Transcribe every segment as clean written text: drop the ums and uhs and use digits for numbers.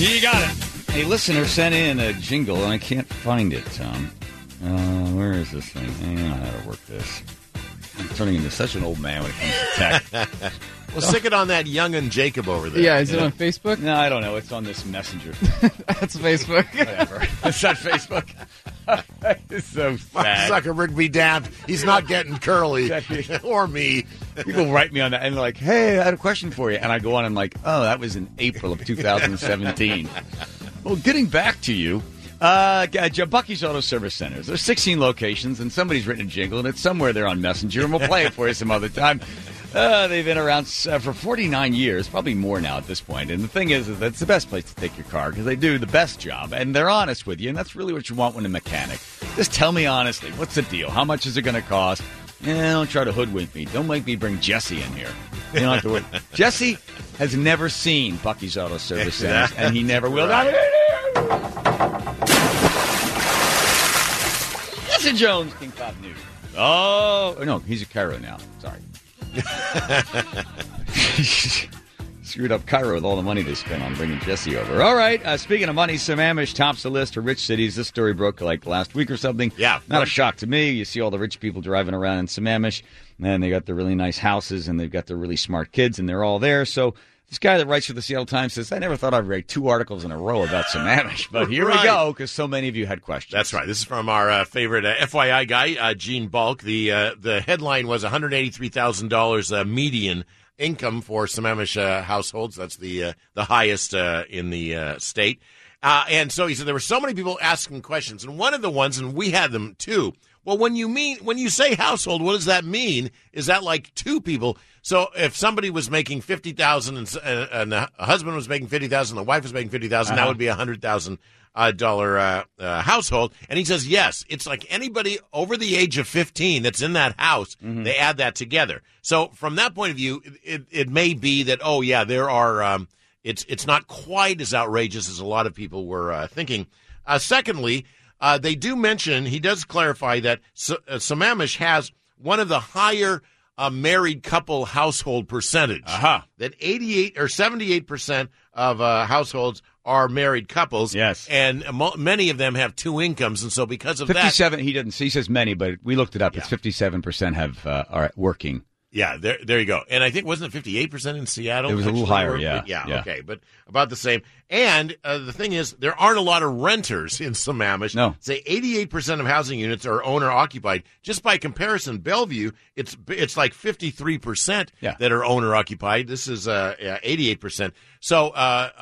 You got it. A listener sent in a jingle, and I can't find it, Tom. Where is this thing? I don't know how to work this. I'm turning into such an old man when it comes to tech. Well, stick it on that Young'un Jacob over there. Yeah, is it on Facebook? No, I don't know. It's on this messenger. That's Facebook. Whatever. It's on Facebook. It's so sad. Zuckerberg be damned. He's not getting Curly or me. People write me on that and they're like, hey, I had a question for you. And I go on and I'm like, oh, that was in April of 2017. Well, getting back to you, Bucky's Auto Service Centers. There's 16 locations, and somebody's written a jingle, and it's somewhere there on Messenger, and we'll play it for you some other time. They've been around for 49 years, probably more now at this point. And the thing is that's the best place to take your car because they do the best job, and they're honest with you, and that's really what you want when a mechanic. Just tell me honestly, what's the deal? How much is it going to cost? Don't try to hoodwink me. Don't make me bring Jesse in here. You don't have to worry. Jesse has never seen Bucky's Auto Service Centers, and he never will. Right. Jesse Jones, King Cloud News. Oh, no, he's a Cairo now. Sorry. Screwed up Cairo with all the money they spent on bringing Jesse over. All right, speaking of money, Sammamish tops the list of rich cities. This story broke like last week or something. Yeah. Not a shock to me. You see all the rich people driving around in Sammamish, and they got the really nice houses, and they've got the really smart kids, and they're all there. So this guy that writes for the Seattle Times says, I never thought I'd write 2 articles in a row about Sammamish, but here we go, because so many of you had questions. That's right. This is from our favorite FYI guy, Gene Bulk. The headline was $183,000 median income for Sammamish households. That's the highest in the state. And so he said there were so many people asking questions, and one of the ones, and we had them too. Well, when you say household, what does that mean? Is that like 2 people? So if somebody was making $50,000 and a husband was making $50,000, the wife was making $50,000, that would be $100,000 household. And he says yes, it's like anybody over the age of 15 that's in that house. Mm-hmm. They add that together. So from that point of view, it may be that there are. It's not quite as outrageous as a lot of people were thinking. Secondly, they do mention, he does clarify that Sammamish has one of the higher married couple household percentage. That 88 or 78% of households are married couples. Yes. And many of them have 2 incomes. And so because of 57, he says many, but we looked it up. It's 57% are working. Yeah, there you go. And I think, wasn't it 58% in Seattle? It was a little higher, yeah. Yeah, okay, but about the same. And the thing is, there aren't a lot of renters in Sammamish. No. Say 88% of housing units are owner-occupied. Just by comparison, Bellevue, it's like 53% that are owner-occupied. This is 88%. So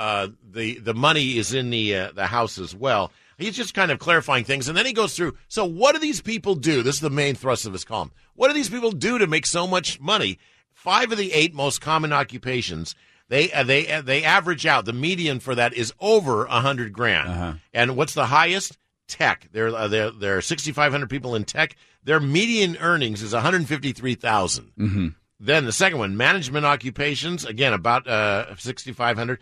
the money is in the house as well. He's just kind of clarifying things, and then he goes through, so what do these people do? This is the main thrust of his column. What do these people do to make so much money? 5 of the 8 most common occupations, they average out. The median for that is over $100,000. And what's the highest? Tech. There are 6,500 people in tech. Their median earnings is $153,000. Mm-hmm. Then the second one, management occupations, again, about 6,500,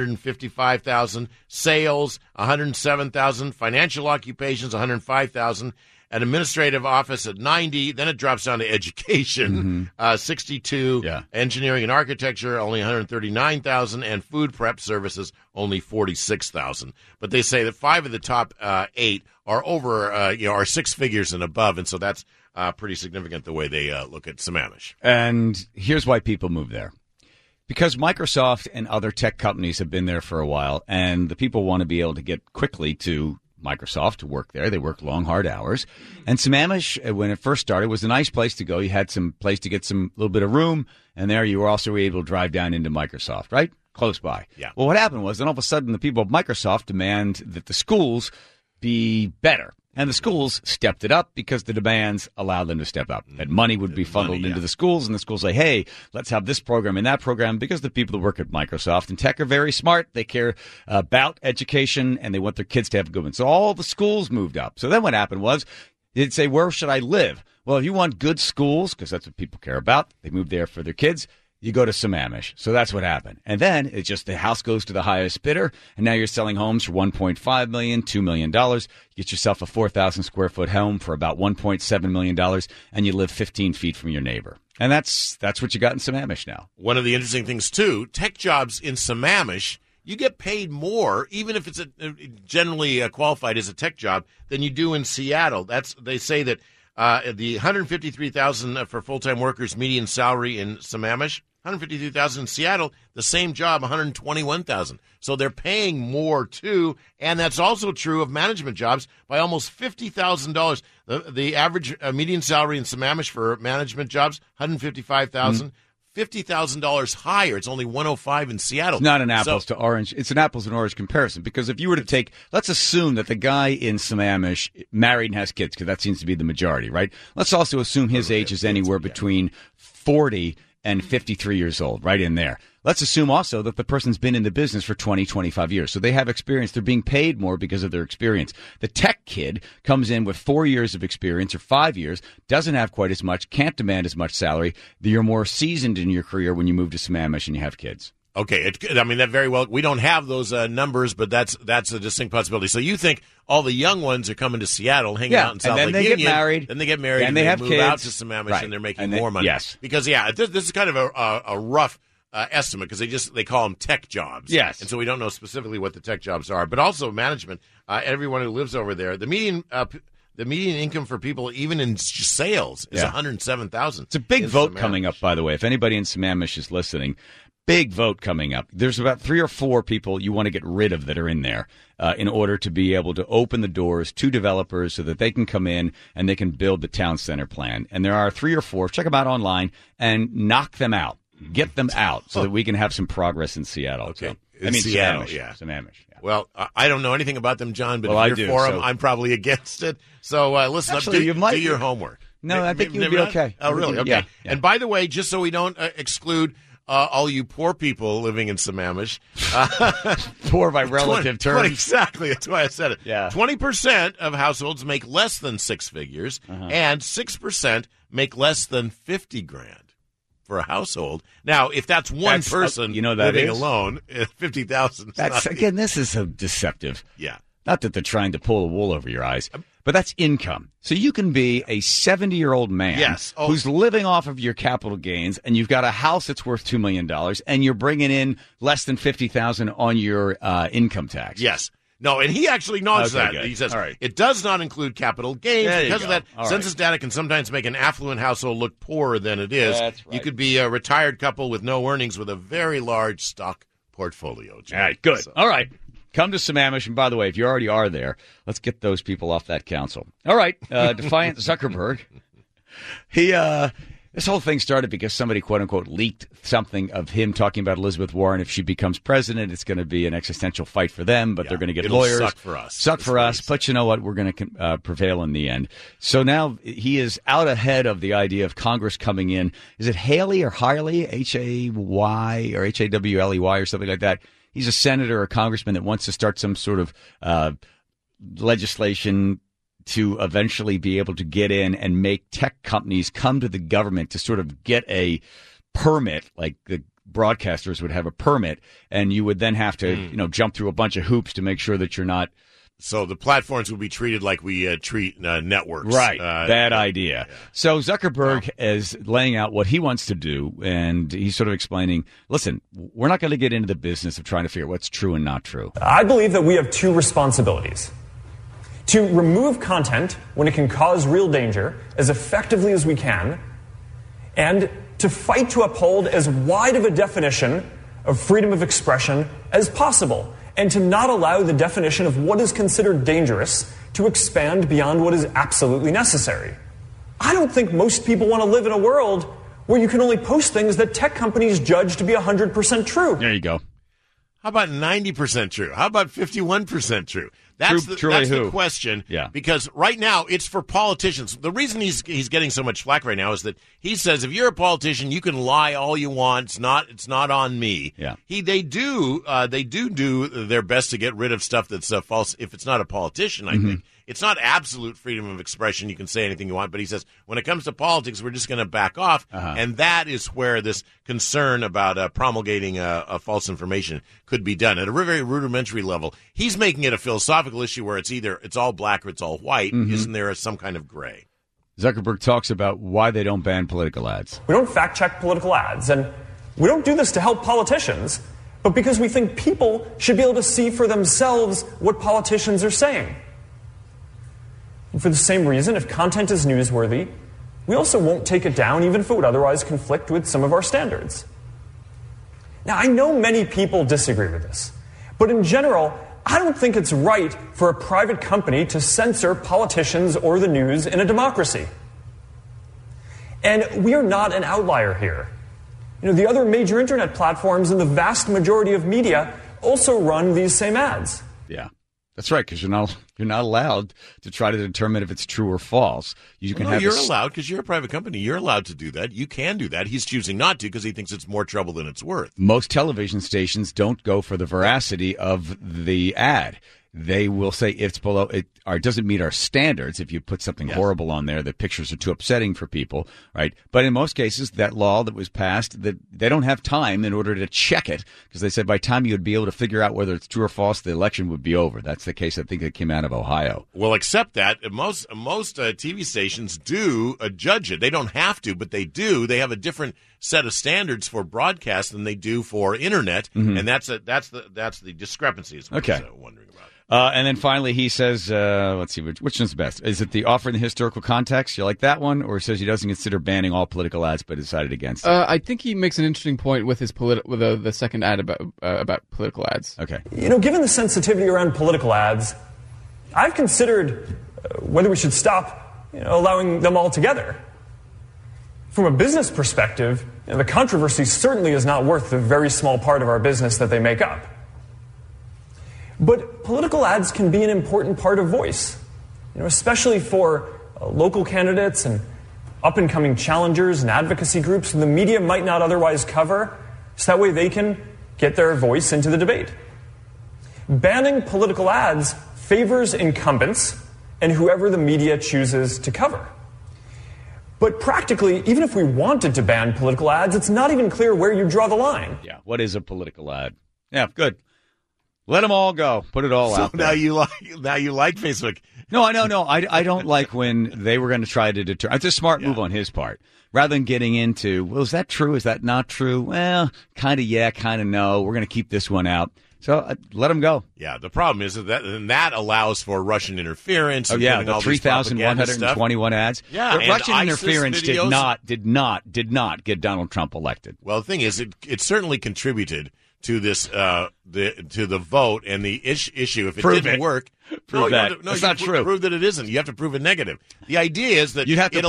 155,000. Sales, 107,000. Financial occupations, 105,000. An administrative office at 90. Then it drops down to education, 62. Yeah. Engineering and architecture, only 139,000. And food prep services, only 46,000. But they say that 5 of the top 8 are over, are 6 figures and above, and so that's pretty significant the way they look at Sammamish. And here's why people move there. Because Microsoft and other tech companies have been there for a while, and the people want to be able to get quickly to Microsoft to work there. They work long, hard hours. And Sammamish, when it first started, was a nice place to go. You had some place to get some little bit of room, and there you were also able to drive down into Microsoft, right? Close by. Yeah. Well, what happened was then all of a sudden the people of Microsoft demand that the schools be better. And the schools stepped it up because the demands allowed them to step up. That money would be funneled into the schools, and the schools say, hey, let's have this program and that program, because the people that work at Microsoft and tech are very smart. They care about education, and they want their kids to have a good one. So all the schools moved up. So then what happened was they'd say, where should I live? Well, if you want good schools, because that's what people care about, they move there for their kids, you go to Sammamish. So that's what happened. And then it's just the house goes to the highest bidder, and now you're selling homes for $1.5 million, $2 million. You get yourself a 4,000 square foot home for about $1.7 million, and you live 15 feet from your neighbor. And that's what you got in Sammamish now. One of the interesting things, too, tech jobs in Sammamish you get paid more, even if it's generally qualified as a tech job, than you do in Seattle. They say that the $153,000 for full-time workers median salary in Sammamish, $153,000 in Seattle, the same job, $121,000. So they're paying more too, and that's also true of management jobs by almost $50,000. The average median salary in Sammamish for management jobs, $155,000. $50,000 higher. It's only $105 in Seattle. It's not an apples to orange. It's an apples and orange comparison, because if you were to take, let's assume that the guy in Sammamish married and has kids, because that seems to be the majority, right? Let's also assume his age is anywhere between 40 and 53 years old, right in there. Let's assume also that the person's been in the business for 20, 25 years. So they have experience. They're being paid more because of their experience. The tech kid comes in with 4 years of experience or 5 years, doesn't have quite as much, can't demand as much salary. You're more seasoned in your career when you move to Sammamish and you have kids. Okay, that very well. We don't have those numbers, but that's a distinct possibility. So you think all the young ones are coming to Seattle, hanging out in South Lake Union, then they get married, and they have move kids out to Sammamish, right, and they're making more money. Yes, because this is kind of a rough estimate, because they call them tech jobs. Yes, and so we don't know specifically what the tech jobs are, but also management. Everyone who lives over there, the median income for people, even in sales, is $107,000. It's a big vote coming up, by the way. If anybody in Sammamish is listening, big vote coming up. There's about 3 or 4 people you want to get rid of that are in there in order to be able to open the doors to developers so that they can come in and they can build the town center plan. And there are 3 or 4. Check them out online and knock them out. Get them out so that we can have some progress in Seattle. Okay. So, Seattle, Sammamish. Yeah. Well, I don't know anything about them, John, but well, if you're for them, I'm probably against it. So listen actually, up. Do your homework. No, I think you'd be okay. Oh, really? Okay. Yeah. And by the way, just so we don't exclude all you poor people living in Sammamish. Poor by relative terms. Exactly. That's why I said it. Yeah. 20% of households make less than 6 figures, and 6% make less than $50,000 for a household. Now, if that's one person living alone, 50,000. Again, this is so deceptive. Yeah. Not that they're trying to pull the wool over your eyes, but that's income. So you can be a 70-year-old man who's living off of your capital gains, and you've got a house that's worth $2 million, and you're bringing in less than $50,000 on your income tax. Yes. No, and he actually nods that. Good. He says right. It does not include capital gains. Because of that, census right. data can sometimes make an affluent household look poorer than it is. That's right. You could be a retired couple with no earnings with a very large stock portfolio. All right, good. So. All right. Come to Sammamish, and by the way, if you already are there, let's get those people off that council. All right, Defiant Zuckerberg. This whole thing started because somebody, quote unquote, leaked something of him talking about Elizabeth Warren. If she becomes president, it's going to be an existential fight for them, but they're going to get lawyers. Suck for us. Suck for us, but you know what? We're going to prevail in the end. So now he is out ahead of the idea of Congress coming in. Is it Haley or Harley? Hay or Hawley or something like that? He's a senator or a congressman that wants to start some sort of legislation to eventually be able to get in and make tech companies come to the government to sort of get a permit, like the broadcasters would have a permit, and you would then have to jump through a bunch of hoops to make sure that you're not. So the platforms will be treated like we treat networks. Right. Bad idea. Yeah. So Zuckerberg is laying out what he wants to do, and he's sort of explaining, listen, we're not going to get into the business of trying to figure out what's true and not true. I believe that we have 2 responsibilities. To remove content when it can cause real danger as effectively as we can, and to fight to uphold as wide of a definition of freedom of expression as possible, and to not allow the definition of what is considered dangerous to expand beyond what is absolutely necessary. I don't think most people want to live in a world where you can only post things that tech companies judge to be 100% true. There you go. How about 90% true? How about 51% true? That's the question. Yeah. Because right now it's for politicians. The reason he's getting so much flack right now is that he says if you're a politician, you can lie all you want. It's not on me. Yeah. They do their best to get rid of stuff that's false. If it's not a politician, I think. It's not absolute freedom of expression. You can say anything you want, but he says when it comes to politics, we're just going to back off, and that is where this concern about promulgating false information could be done at a very rudimentary level. He's making it a philosophical issue where it's all black or it's all white. Isn't there some kind of gray? Zuckerberg talks about why they don't ban political ads. We don't fact-check political ads, and we don't do this to help politicians, but because we think people should be able to see for themselves what politicians are saying. And for the same reason, if content is newsworthy, we also won't take it down even if it would otherwise conflict with some of our standards. Now, I know many people disagree with this, but in general, I don't think it's right for a private company to censor politicians or the news in a democracy. And we are not an outlier here. The other major internet platforms and the vast majority of media also run these same ads. Yeah, that's right, because you're not allowed to try to determine if it's true or false. You're allowed because you're a private company. You're allowed to do that. You can do that. He's choosing not to because he thinks it's more trouble than it's worth. Most television stations don't go for the veracity of the ad. They will say it's below it or it doesn't meet our standards if you put something horrible on there. The pictures are too upsetting for people, right? But in most cases, that law that was passed, that they don't have time in order to check it because they said by the time you would be able to figure out whether it's true or false, the election would be over. That's the case I think that came out of Ohio. Well, except that most TV stations do judge it. They don't have to, but they do. They have a different set of standards for broadcast than they do for internet, and that's the discrepancy. Is what I was wondering about. And then finally, he says, let's see, which one's best? Is it the offer in the historical context? You like that one? Or he says he doesn't consider banning all political ads, but decided against it? I think he makes an interesting point with his with the second ad about political ads. Okay. Given the sensitivity around political ads, I've considered whether we should stop allowing them altogether. From a business perspective, the controversy certainly is not worth the very small part of our business that they make up. But political ads can be an important part of voice, especially for local candidates and up-and-coming challengers and advocacy groups the media might not otherwise cover, so that way they can get their voice into the debate. Banning political ads favors incumbents and whoever the media chooses to cover. But practically, even if we wanted to ban political ads, it's not even clear where you draw the line. Yeah, what is a political ad? Yeah, good. Let them all go. Put it all out there. Now you like Facebook. No, I don't like when they were going to try to deter. It's a smart move on his part. Rather than getting into, well, is that true? Is that not true? Well, kind of yeah, kind of no. We're going to keep this one out. So let them go. Yeah, the problem is that allows for Russian interference. Oh yeah, the 3,121 ads. Yeah, but Russian ISIS interference videos did not get Donald Trump elected. Well, the thing is, it certainly contributed to this to the vote and the issue. If it didn't work, prove that. That's not true. Prove that it isn't. You have to prove it negative. The idea is that it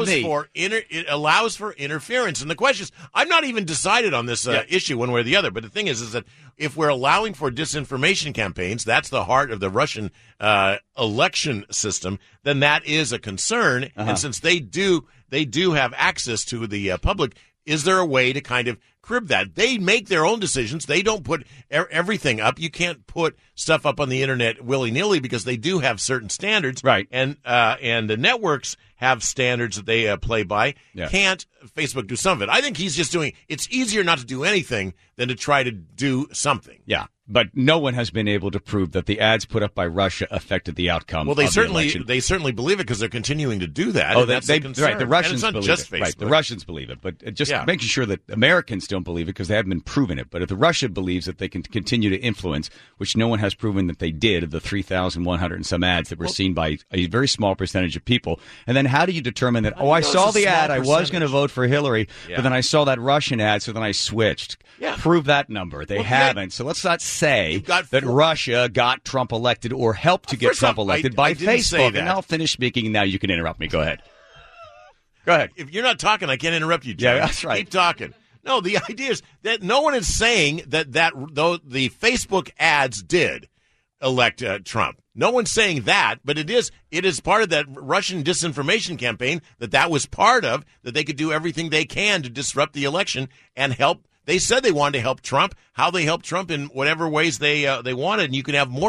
allows for interference. And the question is, I'm not even decided on this issue one way or the other. But the thing is that if we're allowing for disinformation campaigns, that's the heart of the Russian election system. Then that is a concern. And since they do have access to the public, is there a way to kind of crib that? They make their own decisions. They don't put everything up. You can't put stuff up on the internet willy-nilly because they do have certain standards. Right. And the networks have standards that they play by. Yeah. Can't Facebook do some of it? I think he's just doing – it's easier not to do anything than to try to do something. Yeah. But no one has been able to prove that the ads put up by Russia affected the outcome. Well, they certainly believe it because they're continuing to do that. Oh, that's the concern. Right. The Russians and it's not believe just it. Facebook. Right. The Russians believe it, but just making sure that Americans don't believe it because they haven't been proven it. But if the Russia believes that they can continue to influence, which no one has proven that they did, of the 3,100 and some ads that were seen by a very small percentage of people, and then how do you determine that? I saw the ad, I was going to vote for Hillary, but then I saw that Russian ad, so then I switched. Yeah. Prove that number. They haven't. So let's not say that Russia got Trump elected or helped to get Trump elected by Facebook. And I'll finish speaking, and now you can interrupt me. Go ahead. Go ahead. If you're not talking, I can't interrupt you, John. Yeah, that's right. Keep talking. No, the idea is that no one is saying that though the Facebook ads did elect Trump. No one's saying that, but it is part of that Russian disinformation campaign that was part of, that they could do everything they can to disrupt the election and help. They said they wanted to help Trump. How they helped Trump in whatever ways they wanted, and you can have more of it.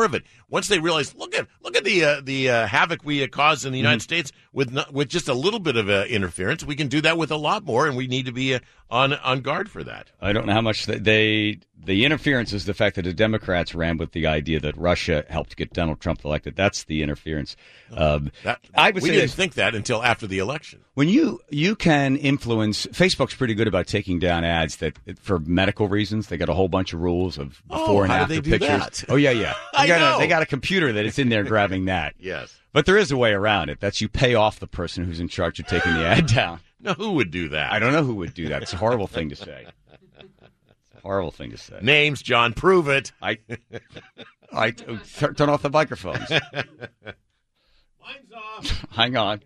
once they realize, look at the havoc we caused in the United States with just a little bit of interference, we can do that with a lot more, and we need to be on guard for that. I don't know how much the interference is the fact that the Democrats ran with the idea that Russia helped get Donald Trump elected. That's the interference. I would we say didn't think that until after the election. When you can influence, Facebook's pretty good about taking down ads that for medical reasons. They got a whole bunch of rules of before and how after do they do pictures. that? Oh yeah. I know. They got a computer that it's in there grabbing that. Yes. But there is a way around it. That's you pay off the person who's in charge of taking the ad down. No, who would do that? I don't know who would do that. It's a horrible thing to say. Horrible thing to say. Names, John, prove it. I turn off the microphones. Mine's off. Hang on.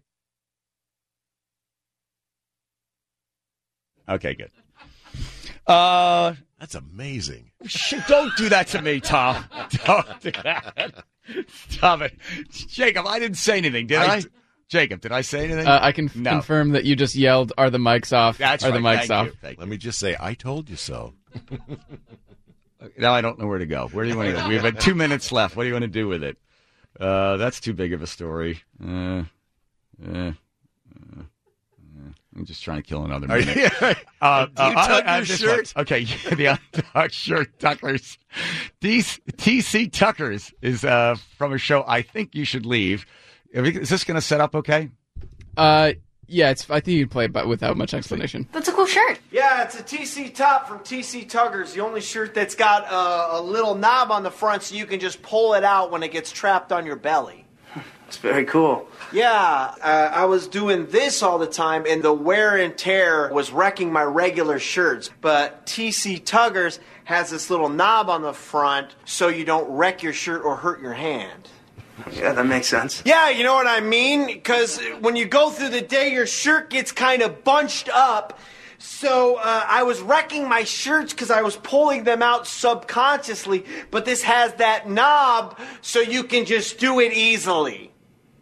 Okay, good. That's amazing. Don't do that to me, Tom. Don't do that. Stop it. Jacob, I didn't say anything, did I? Jacob, did I say anything? I can confirm that you just yelled, "Are the mics off?" That's Are right. the mics Thank off? you. Thank you. Let me just say, I told you so. Now I don't know where to go. Where do you want to go? We have 2 minutes left. What do you want to do with it? That's too big of a story. I'm just trying to kill another minute. Do you tuck your shirt? Okay, the untucked shirt tuckers. TC Tuckers is from a show I Think You Should Leave. Is this going to set up okay? Yeah, I think you can play it, but without much explanation. That's a cool shirt. Yeah, it's a TC top from TC Tuggers, the only shirt that's got a little knob on the front so you can just pull it out when it gets trapped on your belly. It's very cool. Yeah, I was doing this all the time, and the wear and tear was wrecking my regular shirts. But TC Tuggers has this little knob on the front so you don't wreck your shirt or hurt your hand. Yeah, that makes sense. Yeah, you know what I mean? Because when you go through the day, your shirt gets kind of bunched up. So I was wrecking my shirts because I was pulling them out subconsciously. But this has that knob so you can just do it easily.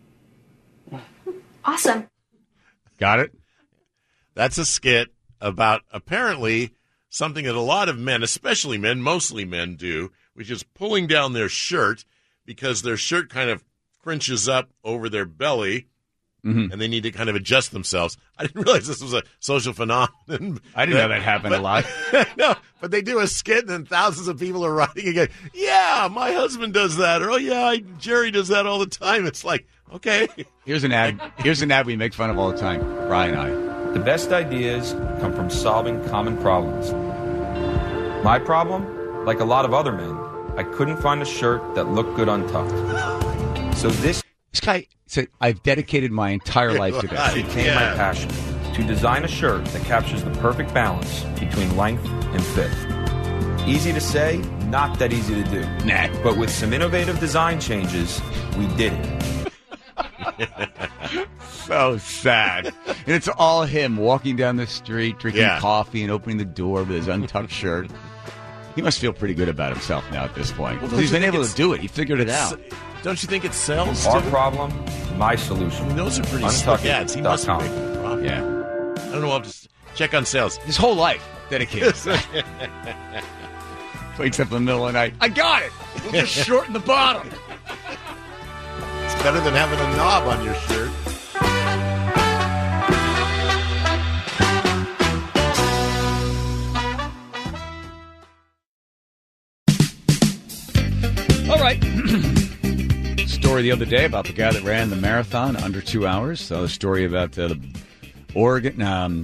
Awesome. Got it? That's a skit about apparently something that a lot of men, especially men, mostly men do, which is pulling down their shirt because their shirt kind of crunches up over their belly, and they need to kind of adjust themselves. I didn't realize this was a social phenomenon. I didn't know that happened a lot. No, but they do a skit, and then thousands of people are writing again. Yeah, my husband does that. Or, oh, yeah, Jerry does that all the time. It's like, okay. Here's an ad we make fun of all the time, Brian and I. The best ideas come from solving common problems. My problem, like a lot of other men, I couldn't find a shirt that looked good untucked. So this guy said, I've dedicated my entire life to this. became my passion, to design a shirt that captures the perfect balance between length and fit. Easy to say, not that easy to do. Nah. But with some innovative design changes, we did it. So sad. And it's all him walking down the street, drinking coffee and opening the door with his untucked shirt. He must feel pretty good about himself now at this point. Well, he's been able to do it. He figured it out. Don't you think it sells? Our too? problem, my solution. I mean, those are pretty slick ads. He must be making a profit. Yeah. I don't know. I'll just check on sales. His whole life dedicated. Wakes up in the middle of the night. I got it. We'll just shorten the bottom. It's better than having a knob on your shirt. All right. Story the other day about the guy that ran the marathon under 2 hours. So a story about the Oregon.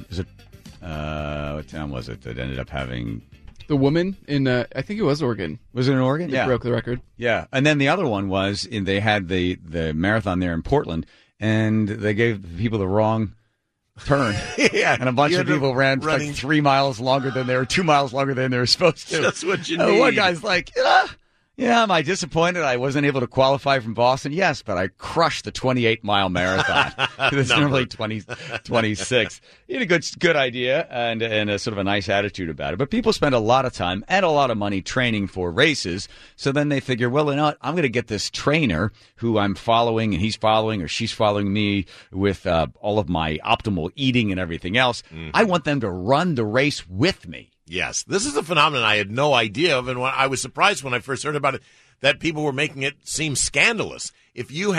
What town was it that ended up having? The woman in, I think it was Oregon. Was it in Oregon? That broke the record. Yeah. And then the other one was, they had the marathon there in Portland, and they gave people the wrong turn. Yeah. And a bunch of people ran running like 3 miles longer than 2 miles longer than they were supposed to. That's what you And need. one guy's like, yeah, am I disappointed I wasn't able to qualify from Boston? Yes, but I crushed the 28-mile marathon. It's normally 26. He had a good idea and a sort of a nice attitude about it. But people spend a lot of time and a lot of money training for races. So then they figure, well, you know what? I'm going to get this trainer who I'm following, and he's following or she's following me with all of my optimal eating and everything else. I want them to run the race with me. Yes, this is a phenomenon I had no idea of, and I was surprised when I first heard about it. that people were making it seem scandalous. If you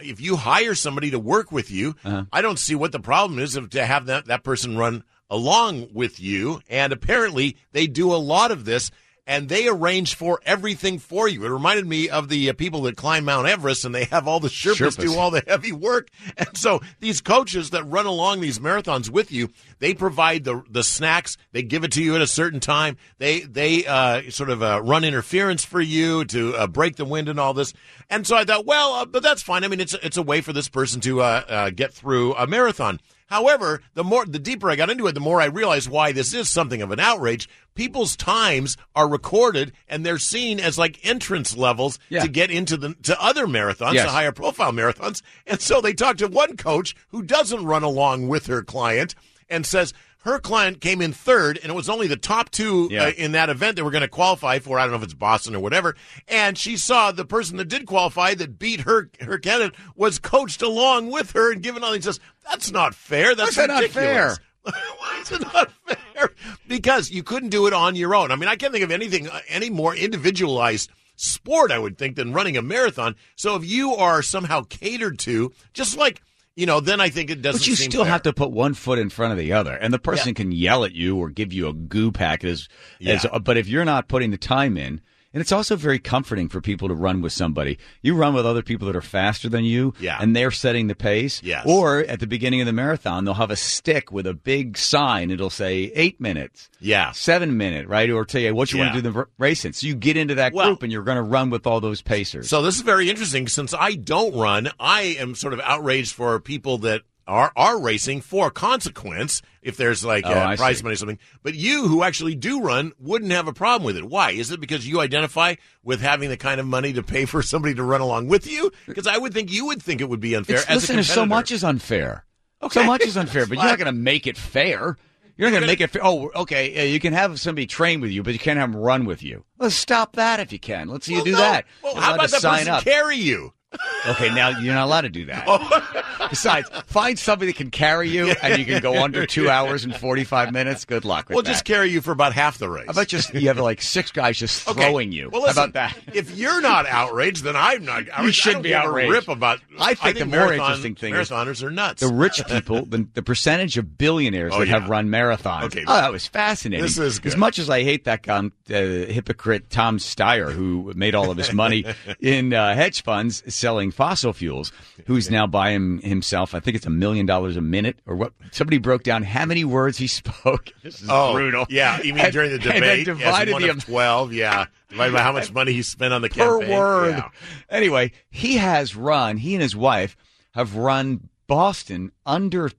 hire somebody to work with you, I don't see what the problem is to have that person run along with you. And apparently they do a lot of this, and they arrange for everything for you. It reminded me of the people that climb Mount Everest, and they have all the Sherpas do all the heavy work. And so these coaches that run along these marathons with you, they provide the snacks. They give it to you at a certain time. They sort of run interference for you to break the wind and all this. And so I thought, but that's fine. I mean, it's a way for this person to get through a marathon. However, the deeper I got into it, the more I realized why this is something of an outrage. People's times are recorded, and they're seen as like entrance levels to get into to other marathons, to higher profile marathons. And so they talked to one coach who doesn't run along with her client and says her client came in third, and it was only the top two in that event that were going to qualify for. I don't know if it's Boston or whatever. And she saw the person that did qualify that beat her candidate was coached along with her and given all these. Says, that's not fair. That's ridiculous. Not fair? Why is it not fair? Because you couldn't do it on your own. I mean, I can't think of anything any more individualized sport, I would think, than running a marathon. So if you are somehow catered to, just like, then I think it doesn't seem fair. But you still have to put one foot in front of the other. And the person can yell at you or give you a goo packet. But if you're not putting the time in, and it's also very comforting for people to run with somebody. You run with other people that are faster than you, and they're setting the pace. Yes. Or at the beginning of the marathon, they'll have a stick with a big sign. It'll say 8 minutes, 7 minute, right? Or tell you what you want to do the race in. So you get into that group, and you're going to run with all those pacers. So this is very interesting. Since I don't run, I am sort of outraged for people that are racing for consequence if there's like prize money or something. But you who actually do run wouldn't have a problem with it. Why? Is it because you identify with having the kind of money to pay for somebody to run along with you? Because I would think you would think it would be unfair as a competitor. So much is unfair. Okay. So much is unfair, but you're not going to make it fair. You're not going to make it fair. Oh, okay, you can have somebody train with you, but you can't have them run with you. Let's stop that if you can. Let's see you do that. Well, how about that person carry you? Okay, now you're not allowed to do that. Besides, find somebody that can carry you and you can go under 2 hours and 45 minutes. Good luck with that. We'll just carry you for about half the race. How about you have like 6 guys just throwing you? Well, listen, how about that? If you're not outraged, then I'm not. You shouldn't be outraged. Rip about. I think the more interesting thing is marathoners are nuts. The rich people, the percentage of billionaires that have run marathons. Okay. Oh, that was fascinating. This is good. As much as I hate that hypocrite Tom Steyer, who made all of his money in hedge funds selling fossil fuels, who's now buying himself, I think it's $1 million a minute or what? Somebody broke down how many words he spoke. This is brutal. Yeah, you mean during the debate? And then divided the 12. Yeah, divided by how much money he spent on the campaign per word. Yeah. Anyway, he and his wife have run Boston under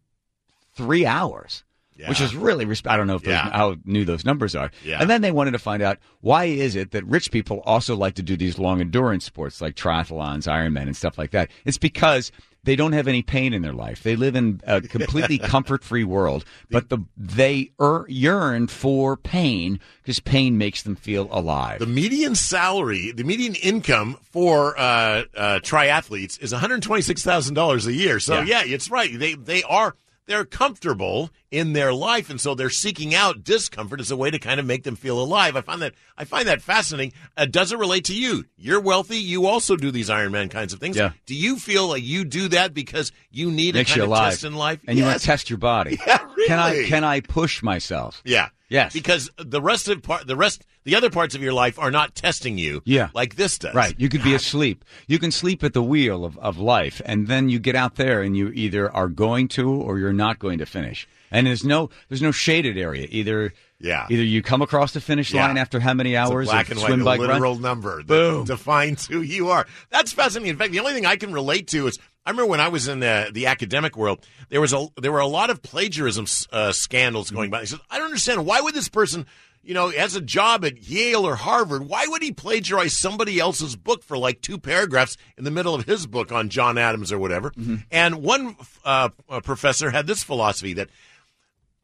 3 hours. Yeah. Which is really, I don't know if how new those numbers are. Yeah. And then they wanted to find out, why is it that rich people also like to do these long endurance sports like triathlons, Ironman, and stuff like that? It's because they don't have any pain in their life. They live in a completely comfort-free world, but they yearn for pain because pain makes them feel alive. The median salary, the median income for triathletes is $126,000 a year. So, it's right. They're comfortable in their life, and so they're seeking out discomfort as a way to kind of make them feel alive. I find that fascinating. Does it relate to you? You're wealthy. You also do these Ironman kinds of things. Yeah. Do you feel like you do that because you need Makes a kind you of alive. test in life? And you want to test your body. Yeah, really. Can I push myself? Yeah. Yes. Because the other parts of your life are not testing you like this does. Right. You could be asleep. You can sleep at the wheel of life, and then you get out there and you either are going to or you're not going to finish. And there's no shaded area. Either you come across the finish line after how many hours it's a black of and swim, white, bike, literal run? number Boom. that defines who you are. That's fascinating. In fact, the only thing I can relate to is I remember when I was in the academic world, there were a lot of plagiarism scandals going by. I said, I don't understand. Why would this person, has a job at Yale or Harvard, why would he plagiarize somebody else's book for like 2 paragraphs in the middle of his book on John Adams or whatever? Mm-hmm. And one professor had this philosophy that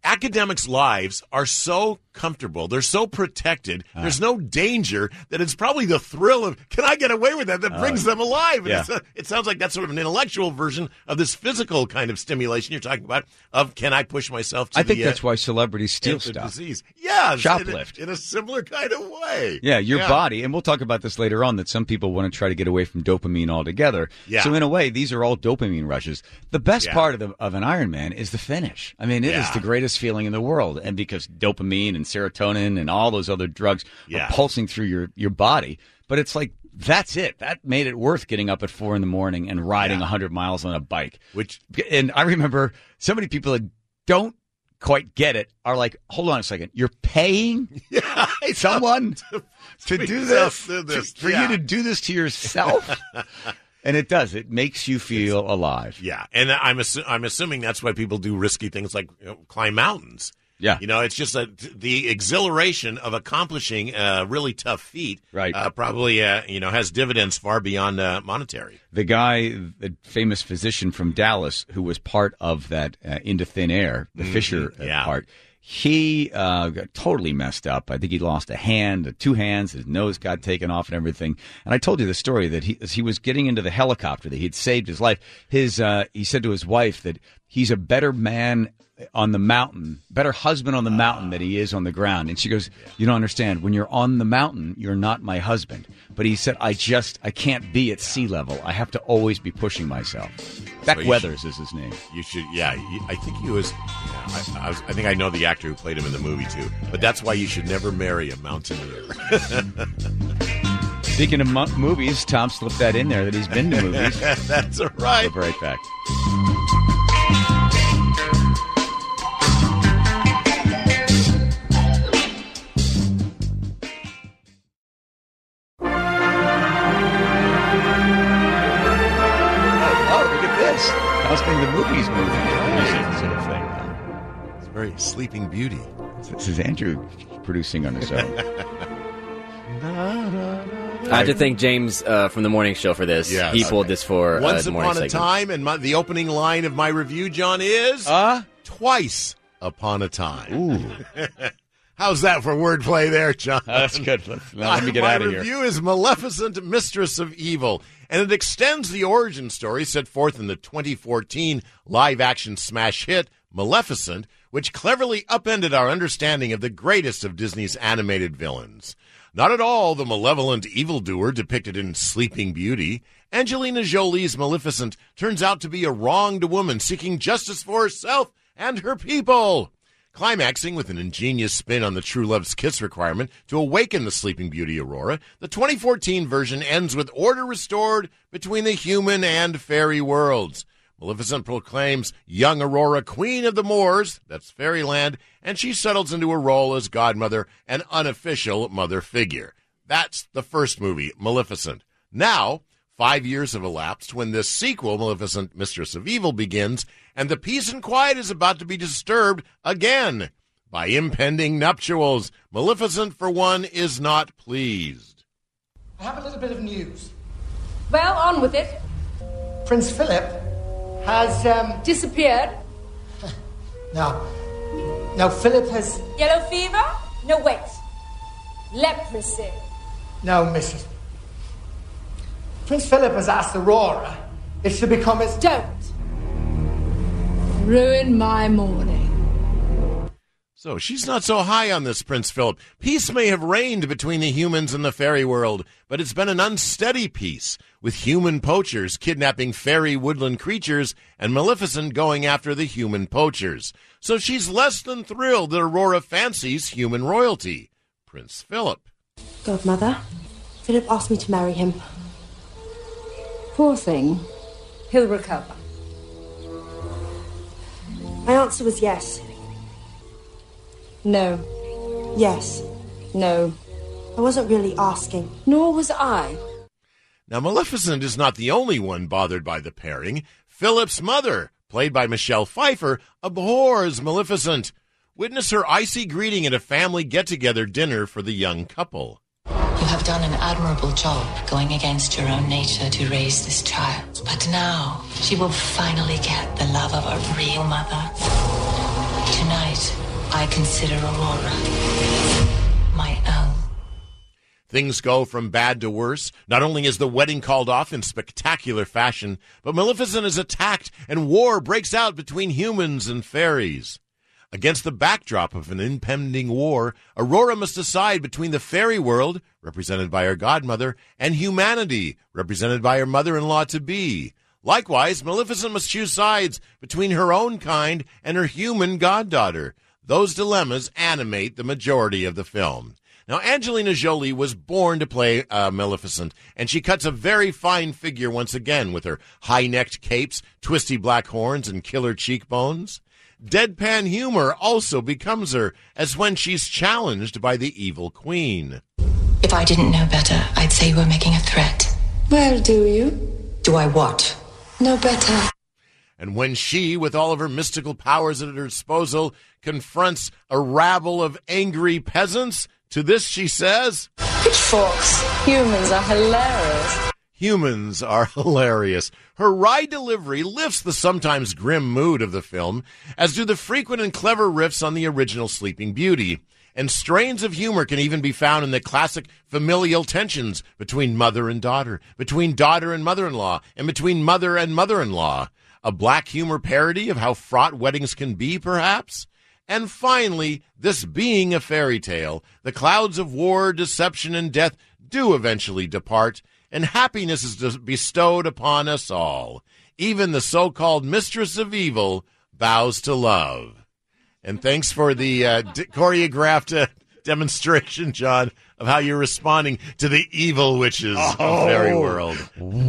academics' lives are so comfortable. They're so protected. There's no danger that it's probably the thrill of, can I get away with that brings them alive. And Yeah. it sounds like that's sort of an intellectual version of this physical kind of stimulation you're talking about of, can I push myself to I think the that's why celebrities steal the stuff. disease. Yeah. Shoplift. In a similar kind of way. Yeah, your body, and we'll talk about this later on, that some people want to try to get away from dopamine altogether. Yeah. So in a way, these are all dopamine rushes. The best Yeah. part of an Ironman is the finish. I mean, it is Yeah. the greatest feeling in the world. And because dopamine and serotonin and all those other drugs Yeah. are pulsing through your body. But it's like, that's it. That made it worth getting up at 4 a.m. and riding 100 miles on a bike. And I remember so many people that don't quite get it are like, hold on a second, you're paying someone to do this? For you to do this to yourself? And it does. It makes you feel alive. Yeah, and I'm assuming that's why people do risky things like climb mountains. Yeah. It's just the exhilaration of accomplishing a really tough feat Right. probably has dividends far beyond monetary. The guy, the famous physician from Dallas who was part of that Into Thin Air, the Fisher part, he got totally messed up. I think he lost a hand, 2 hands, his nose got taken off and everything. And I told you the story that as he was getting into the helicopter, that he'd saved his life. He said to his wife that he's a better man on the mountain, better husband on the mountain than he is on the ground. And she goes, you don't understand. When you're on the mountain, you're not my husband. But he said, I can't be at sea level. I have to always be pushing myself. Beck Weathers is his name. You should, I think he was. I think I know the actor who played him in the movie too. But that's why you should never marry a mountaineer. Speaking of movies, Tom slipped that in there that he's been to movies. That's right. We'll be right back. Tom's been to the movies sort of thing. It's very Sleeping Beauty. This is Andrew producing on his own. I have to thank James from the morning show for this. Yes. He pulled this for Once the morning Upon a segment. Time, and the opening line of my review, John, is Twice Upon a Time. Ooh. How's that for wordplay there, John? That's good. Let me get out of here. My review is Maleficent, Mistress of Evil, and it extends the origin story set forth in the 2014 live-action smash hit, Maleficent, which cleverly upended our understanding of the greatest of Disney's animated villains. Not at all the malevolent evildoer depicted in Sleeping Beauty. Angelina Jolie's Maleficent turns out to be a wronged woman seeking justice for herself and her people. Climaxing with an ingenious spin on the true love's kiss requirement to awaken the Sleeping Beauty Aurora, the 2014 version ends with order restored between the human and fairy worlds. Maleficent proclaims young Aurora queen of the Moors, that's fairyland, and she settles into a role as godmother, an unofficial mother figure. That's the first movie, Maleficent. Now, 5 years have elapsed when this sequel, Maleficent, Mistress of Evil, begins, and the peace and quiet is about to be disturbed again by impending nuptials. Maleficent, for one, is not pleased. I have a little bit of news. Well, on with it. Prince Philip has, Disappeared. Now Philip has... Yellow fever? No, wait. Leprosy. No, Mrs. Prince Philip has asked Aurora if she'll become his... Don't. Ruin my morning. So she's not so high on this, Prince Philip. Peace may have reigned between the humans and the fairy world, but it's been an unsteady peace, with human poachers kidnapping fairy woodland creatures and Maleficent going after the human poachers. So she's less than thrilled that Aurora fancies human royalty. Prince Philip. Godmother, Philip asked me to marry him. Poor thing. He'll recover. My answer was yes. No. Yes. No. I wasn't really asking. Nor was I. Now, Maleficent is not the only one bothered by the pairing. Philip's mother, played by Michelle Pfeiffer, abhors Maleficent. Witness her icy greeting at a family get-together dinner for the young couple. You have done an admirable job going against your own nature to raise this child. But now, she will finally get the love of a real mother. Tonight, I consider Aurora my own. Things go from bad to worse. Not only is the wedding called off in spectacular fashion, but Maleficent is attacked and war breaks out between humans and fairies. Against the backdrop of an impending war, Aurora must decide between the fairy world, represented by her godmother, and humanity, represented by her mother-in-law-to-be. Likewise, Maleficent must choose sides between her own kind and her human goddaughter. Those dilemmas animate the majority of the film. Now, Angelina Jolie was born to play Maleficent, and she cuts a very fine figure once again with her high-necked capes, twisty black horns, and killer cheekbones. Deadpan humor also becomes her, as when she's challenged by the evil queen. If I didn't know better, I'd say you were making a threat. Well, do you? Do I what? No better. And when she, with all of her mystical powers at her disposal, confronts a rabble of angry peasants, to this she says, Pitchforks. Humans are hilarious. Humans are hilarious. Her wry delivery lifts the sometimes grim mood of the film, as do the frequent and clever riffs on the original Sleeping Beauty. And strains of humor can even be found in the classic familial tensions between mother and daughter, between daughter and mother-in-law, and between mother and mother-in-law. A black humor parody of how fraught weddings can be, perhaps? And finally, this being a fairy tale, the clouds of war, deception, and death do eventually depart, and happiness is bestowed upon us all. Even the so-called mistress of evil bows to love. And thanks for the choreographed demonstration, John, of how you're responding to the evil witches of Fairy World.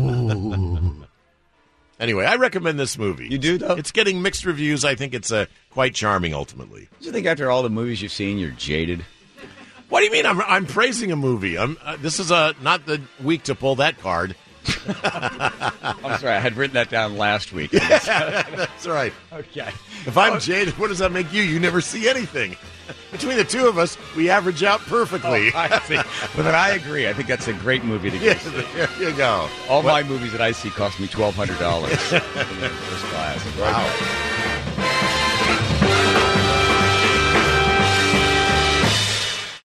Anyway, I recommend this movie. You do, though? It's getting mixed reviews. I think it's quite charming, ultimately. Do you think after all the movies you've seen, you're jaded? What do you mean? I'm praising a movie. This is not the week to pull that card. I'm sorry, I had written that down last week. That's right. Okay. If I'm jaded, what does that make you? You never see anything. Between the two of us, we average out perfectly. Oh, I see. Well, then I agree. I think that's a great movie to get. There you go. All my movies that I see cost me $1,200 in first class. Wow.